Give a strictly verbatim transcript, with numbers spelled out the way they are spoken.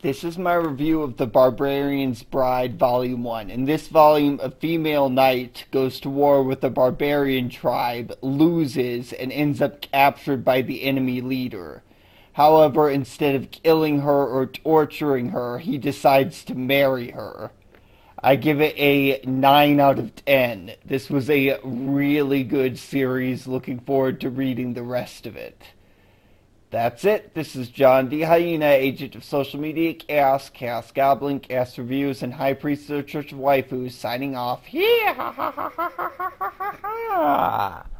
This is my review of The Barbarian's Bride, Volume one. In this volume, a female knight goes to war with a barbarian tribe, loses, and ends up captured by the enemy leader. However, instead of killing her or torturing her, he decides to marry her. I give it a nine out of ten. This was a really good series. Looking forward to reading the rest of it. That's it. This is John D. Hyena, agent of social media, Chaos, Chaos Goblin, Chaos Reviews, and High Priest of the Church of Waifus, signing off. Yeah, ha ha ha ha ha ha ha ha.